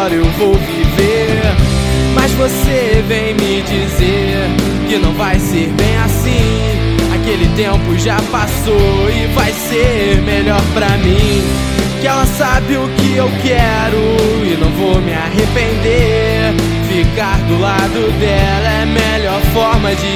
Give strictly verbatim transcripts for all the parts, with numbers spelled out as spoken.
agora eu vou viver. Mas você vem me dizer que não vai ser bem assim. Aquele tempo já passou e vai ser melhor pra mim. Que ela sabe o que eu quero e não vou me arrepender. Ficar do lado dela é a melhor forma de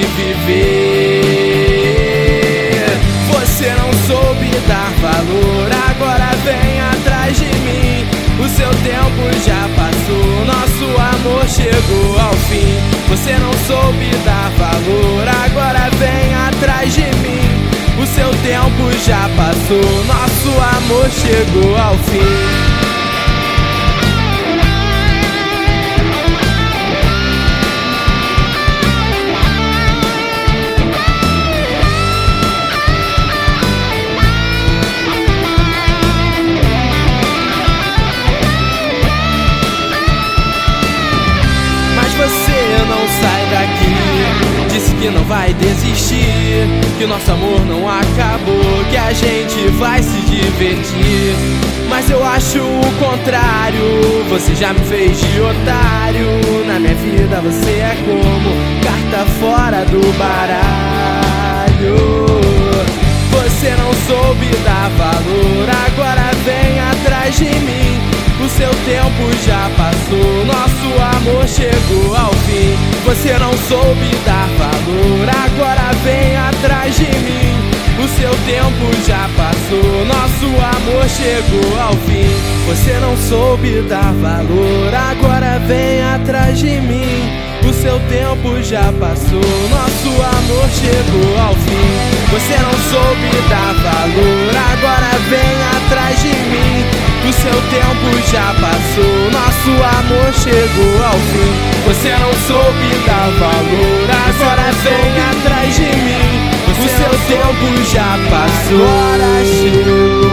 viver. Você não soube dar valor, agora vem atrás de mim. O seu tempo já passou, nosso amor chegou ao fim. Você não soube dar valor, agora vem atrás de mim. O seu tempo já passou, nosso amor chegou ao fim. Você não sai daqui, disse que não vai desistir, que o nosso amor não acabou, que a gente vai se divertir. Mas eu acho o contrário, você já me fez de otário. Na minha vida você é como carta fora do baralho. Você não soube dar valor, agora vem atrás de mim. O seu tempo já passou, nosso amor chegou ao fim. Você não soube dar valor, agora vem atrás de mim. O seu tempo já passou, nosso amor chegou ao fim. Você não soube dar valor, agora vem atrás de mim. O seu tempo já passou, nosso amor chegou ao fim. Você não soube dar valor, agora vem atrás de mim. O seu tempo já passou, nosso amor chegou ao fim. Você não soube dar valor, agora vem atrás de mim. O seu tempo já passou, agora chegou.